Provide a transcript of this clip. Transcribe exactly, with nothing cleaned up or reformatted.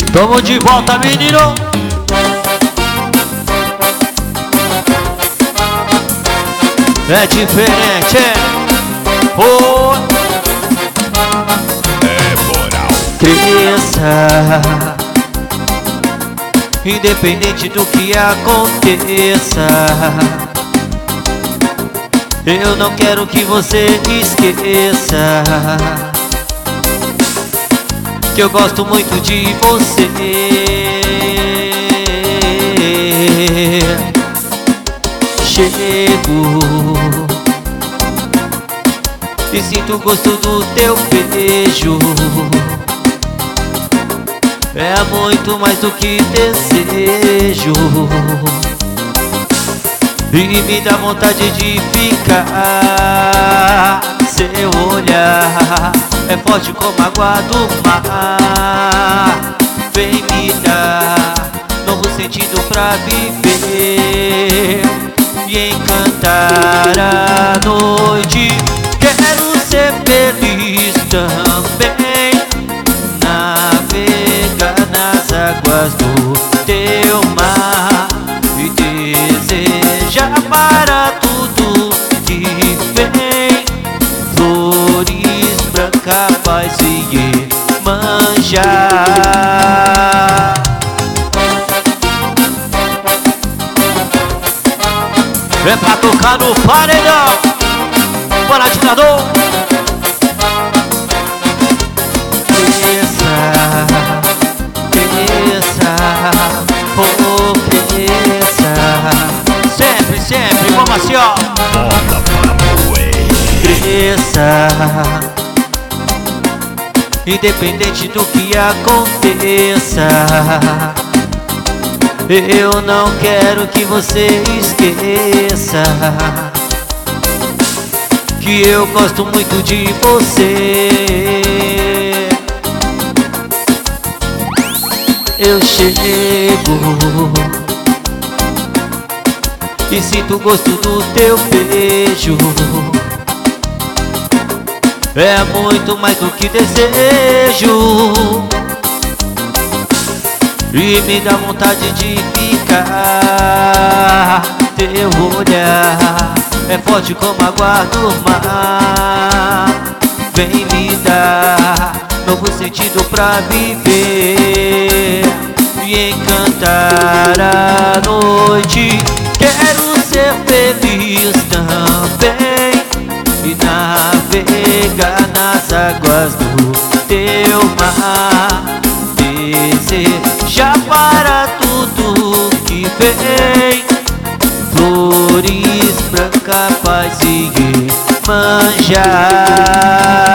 Tamo de volta, menino. É diferente, é? Oh. É moral. Cresça, independente do que aconteça. Eu não quero que você esqueça que eu gosto muito de você. Chego e sinto o gosto do teu beijo. É muito mais do que desejo e me dá vontade de ficar. Seu olhar é forte como a água do mar. Vem me dar novo sentido pra viver e encantar a noite. Quero ser feliz também, navegar nas águas do teu mar e desejar para tudo que vem flores brancas, paz e manjar. É pra tocar no paredão, bora ditador. Desça, desça, oh desça. Sempre, sempre, vamos assim ó. Bota pra moer. Desça, independente do que aconteça. Eu não quero que você esqueça que eu gosto muito de você. Eu chego e sinto o gosto do teu beijo. É muito mais do que desejo e me dá vontade de ficar. Teu olhar é forte como a água do mar. Vem me dar novo sentido pra viver e encantar a noite. Quero ser feliz também e navegar nas águas do teu mar. Desejar para tudo que vem flores brancas, paz e manjar.